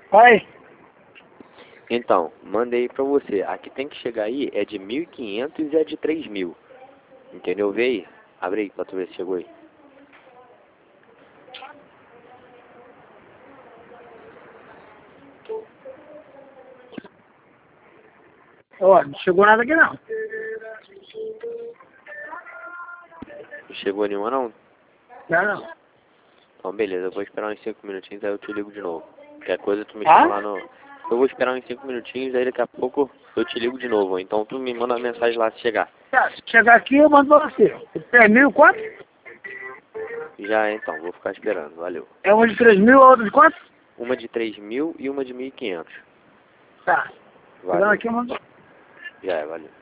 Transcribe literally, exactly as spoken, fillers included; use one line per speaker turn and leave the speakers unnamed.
Oi.
Então, mandei pra você. A que tem que chegar aí é de mil e quinhentos e é de três mil. Entendeu? Vê aí. Abre aí pra tu ver se chegou aí.
Ó, não chegou nada aqui não.
Não chegou nenhuma não?
Não, não.
Então beleza, eu vou esperar uns cinco minutinhos, aí eu te ligo de novo. Qualquer coisa tu me
Ah?
chama lá no... Eu vou esperar uns cinco minutinhos, aí daqui a pouco eu te ligo de novo. Então tu me manda uma mensagem lá se chegar.
Tá, se chegar aqui eu mando pra você. três mil quanto?
Já então, vou ficar esperando. Valeu.
É uma de três mil, a outra de quanto?
Uma de três mil e uma de mil e quinhentos.
Tá. Chegando
Valeu.
aqui eu mando.
Já é, valeu.